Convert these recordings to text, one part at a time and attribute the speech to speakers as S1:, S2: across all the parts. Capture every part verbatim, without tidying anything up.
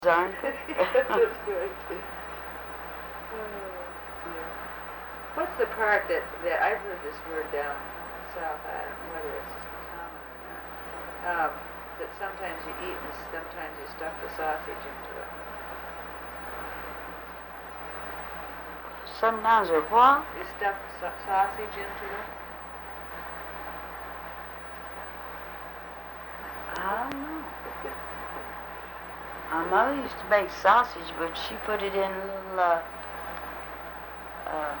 S1: Aren't they?
S2: That's right. Oh, dear. What's the part that, that I've heard this word down south, I don't know whether it's common or not, um, that sometimes you eat and sometimes you stuff the sausage into it.
S1: Sometimes or what?
S2: You stuff the sa- sausage into it?
S1: I don't know. My mother used to make sausage, but she put it in little uh, uh,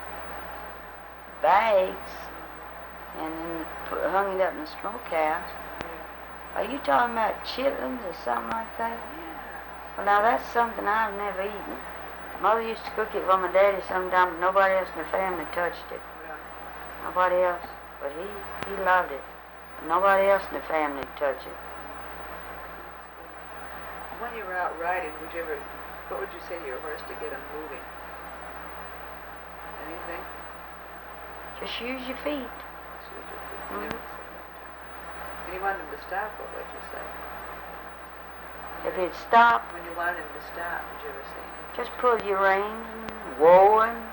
S1: bags and then put, hung it up in the smokehouse.
S2: Yeah.
S1: Are you talking about chitlins or something like that?
S2: Yeah.
S1: Well, now that's something I've never eaten. Mother used to cook it for my daddy sometime, but nobody else in the family touched it.
S2: Really?
S1: Nobody else, but he, he loved it. Nobody else in the family touched it.
S2: When you were out riding, would you ever, what would you say to your horse to get him moving? Anything?
S1: Just use your feet.
S2: Just use your feet.
S1: Mhm.
S2: Never say that to him. When you wanted him to stop, what would you say?
S1: If it stopped,
S2: When you wanted him to stop, did you ever say anything?
S1: just pull your reins and whoa him.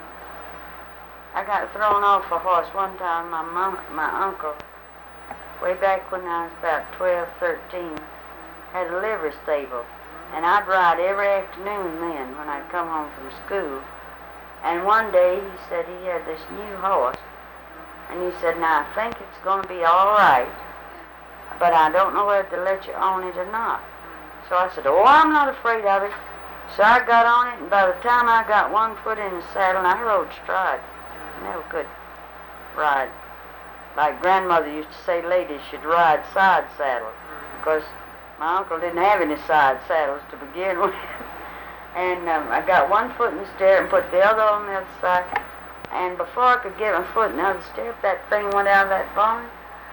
S1: I got thrown off a horse one time. My mom, my uncle, way back when I was about twelve, thirteen, had a livery stable, and I'd ride every afternoon then when I'd come home from school. And one day he said he had this new horse, and he said, now I think it's going to be all right, but I don't know whether to let you on it or not. So I said, oh, I'm not afraid of it. So I got on it, and by the time I got one foot in the saddle, and I rode stride. Never could ride. Like grandmother used to say, ladies should ride side saddle, because my uncle didn't have any side saddles to begin with. And um, I got one foot in the stirrup and put the other on the other side. And before I could get my foot in the other stirrup, that thing went out of that barn.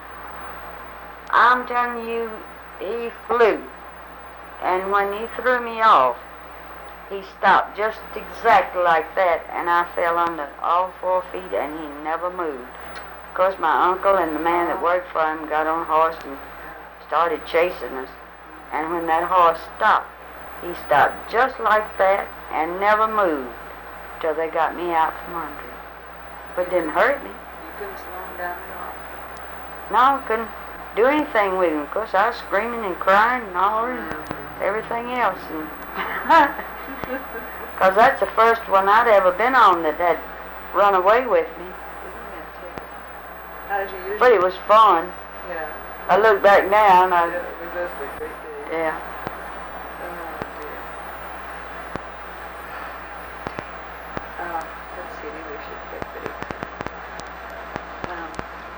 S1: I'm telling you, he flew. And when he threw me off, he stopped just exactly like that, and I fell under all four feet, and he never moved. Of course, my uncle and the man that worked for him got on a horse and started chasing us. And when that horse stopped, he stopped just like that and never moved till they got me out from under him. But it didn't hurt me.
S2: You couldn't slow him down at all?
S1: No, I couldn't do anything with him. Of course, I was screaming and crying and hollering and everything else. Because that's the first one I'd ever been on that had run away with me.
S2: Isn't that terrible? How did you use
S1: But
S2: it?
S1: it was fun.
S2: Yeah.
S1: I look back now and I...
S2: Yeah, it was a great day.
S1: Yeah.
S2: Oh, dear. Uh, let's see, maybe we should get the... Um,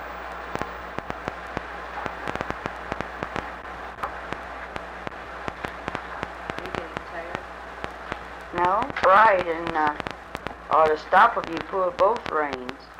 S2: are you getting tired?
S1: No, right, and uh, ought to stop if you pull both reins.